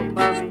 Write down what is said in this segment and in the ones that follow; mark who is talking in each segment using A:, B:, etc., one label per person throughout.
A: mami.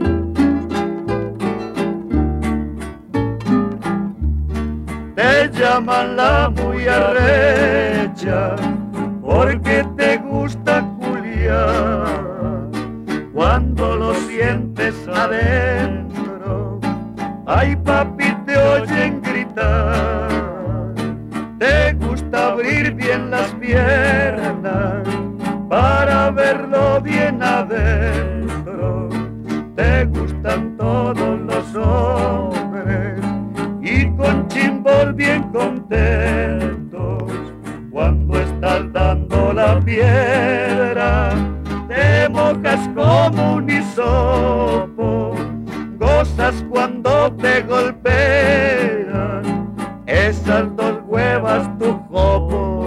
A: Te llaman la muy arrecha porque te gusta culiar. Cuando lo sientes adentro, ay papi te oyen gritar. Te gusta abrir bien las piernas para verlo bien adentro. Te gustan todos los hombres y con chimbol bien contentos. Cuando estás dando la piedra, te mojas como un hisopo. Gozas cuando te golpean esas dos huevas tu jopo.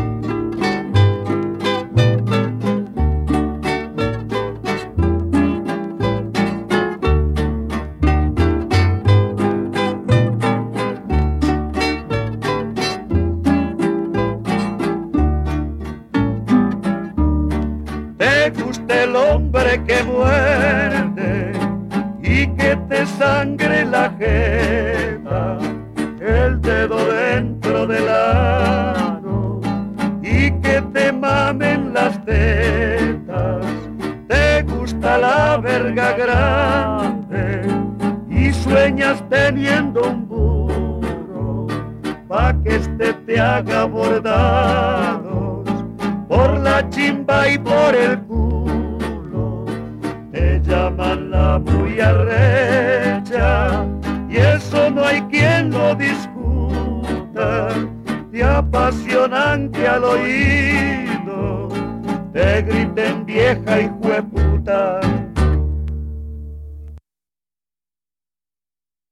A: Te gusta el hombre que muerde y que te sangre la jeta, el dedo dentro del ano y que te mamen las tetas. Te gusta la verga grande y sueñas teniendo un burro pa' que este te haga bordados por la chimba y por el culo. Te llaman la muy arrecha y eso no hay quien lo discuta. Te apasionan que al oído te griten vieja hijueputa.